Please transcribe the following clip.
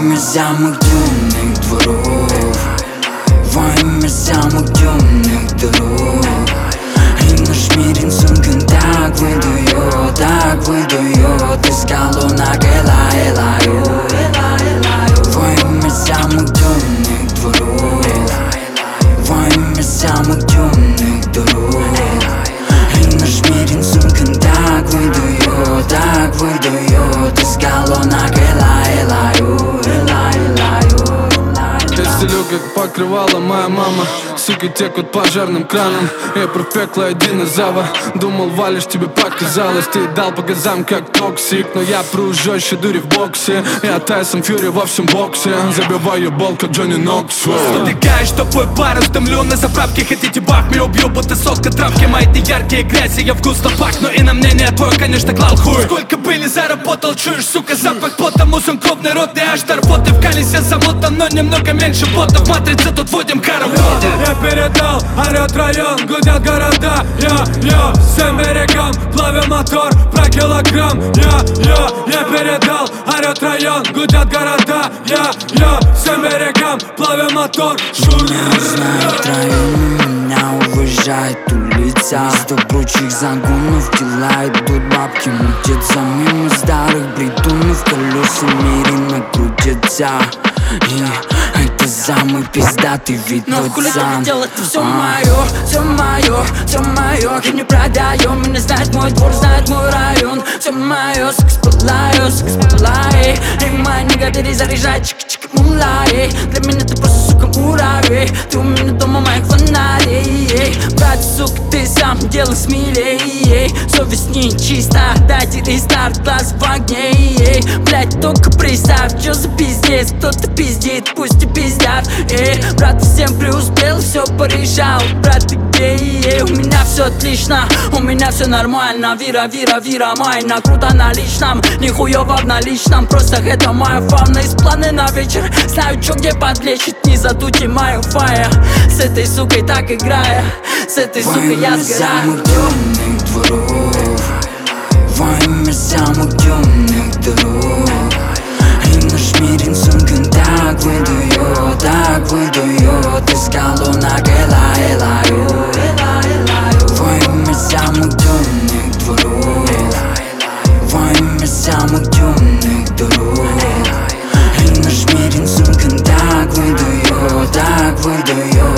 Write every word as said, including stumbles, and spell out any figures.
имя самых темных дворов, во имя самых темных дорог. И наш мир рисунком так выдает, так выдает из колонок Эла, Элаю. Во имя самых темных дворов, во имя самых темных дорог. И наш мир рисунком так выдает, так выдает из колонок Эла, Элаю, Эла, Элаю. Я стелю, как покрывала моя мама. Суки текут пожарным краном. Я про пекло один из ава. Думал, валишь, тебе показалось. Ты дал по газам, как токсик. Но я пру жестче дури в боксе. Я Тайсон Фьюри во всем боксе. Забиваю бол, как Джонни Ноксвелл. Спотыкаешь, что твой пар, стомлю на заправке. Хотите бах, меня убью, будто соска травки. Мои ты яркие грязи, я вкусно пахну. И на мнение твое, конечно, клал хуй. Сколько были, заработал, чуешь, сука, запах пота. Мусом крупный, ротный аж работы. В колесе замотан, но немного меньше ботов. Матрица, тут вводим караводы. Я передал, орёт район, гудят города. Я, я, всем берегам, плавим мотор про килограмм. Я, я, я передал, орёт район, гудят города. Я, я, всем берегам, плавим мотор. Меня знают районы, меня уважает улица. Из добручих загонов дела идут, бабки мутятся. Мимо старых бредунов колесами мире накрутятся. И это самый пиздатый вид. Но хули ты видел, это все мое, все мое, все мое. Я не продаю, меня знает мой двор, знает мой район. Все мое, секс пылаю, секс пылаю. И мои негативы заряжают, чик-чик мулай. Для меня ты просто, сука, муравей. Ты у меня дома моих фонарей. Брат, сука, ты сам делай смелей. Совесть не чиста, дайте рестарт, глаз в огне. Блять, только представь, что за пиздец. Кто-то пиздит, пусть и пиздят. Эй, брат, всем преуспел, все порешал. Брат, ты где? Эй, у меня все отлично, у меня все нормально. Вира, вира, вира, майна, круто на личном. Нихуево в наличном, просто это моя фауна. Из планы на вечер, знаю, чё где подлечить. Не задуйте мою фаер. С этой сукой так играя, с этой сукой я сгораю. Во имя самых темных дворов, во имя самых темных дорог. И наш мир рисунком так выдает, так выдает из колонок Эла, Элаю. Во имя самых темных дворов, во имя самых темных дорог. И наш мир рисунком так выдает, так выдает